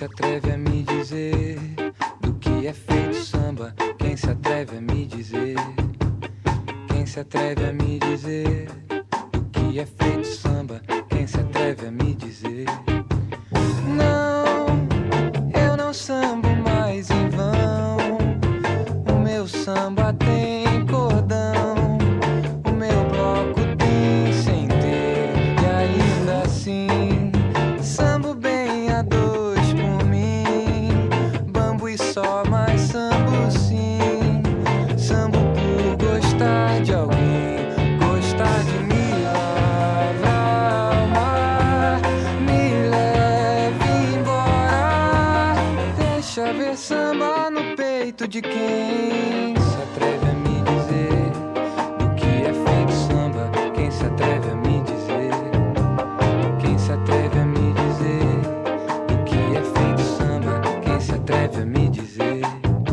se atreve a me dizer do que é feito samba? Quem se atreve a me dizer? Quem se atreve a me dizer do que é feito samba? Quem se atreve a me dizer? Não, eu não sambo mais em vão. O meu samba tem cordão, o meu bloco tem sem ter, e ainda assim sambo bem a dois por mim. Bambo e só, mas sambo sim. Sambo por gostar de alguém, gostar de me lavar ao mar, me leve embora. Deixa ver samba no peito de quem se atreve a me dizer do que é feito samba. Quem se atreve a me dizer? Quem se atreve a me dizer do que é feito samba? Quem se atreve a me dizer?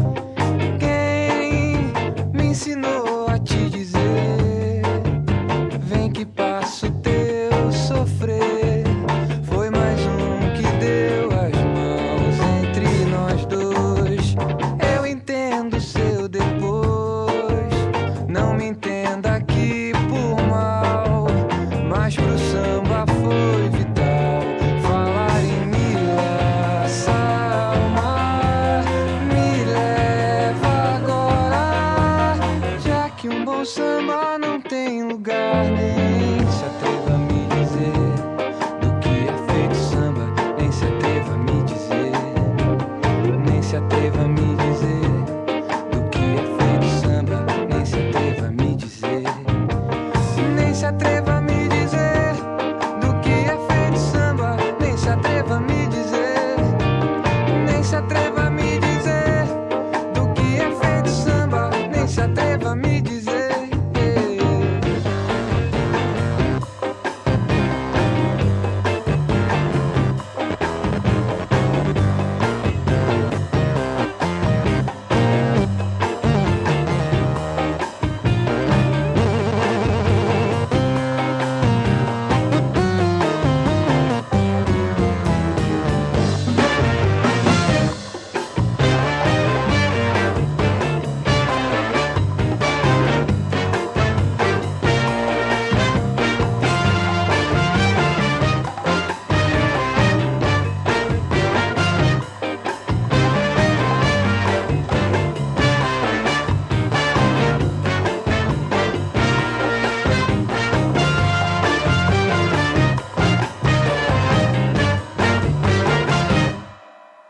Quem me ensinou a te dizer? Vem que passo teu sofrer. Foi mais um que deu as mãos entre nós dois. Eu entendo seu depois, não me entenda aqui por mal, mas pro samba foi vital falar em me laçar ao mar. Me leva agora, já que um bom samba não tem lugar. Nem se atreva a me dizer do que é feito samba. Nem se atreva a me dizer, nem se atreva a me dizer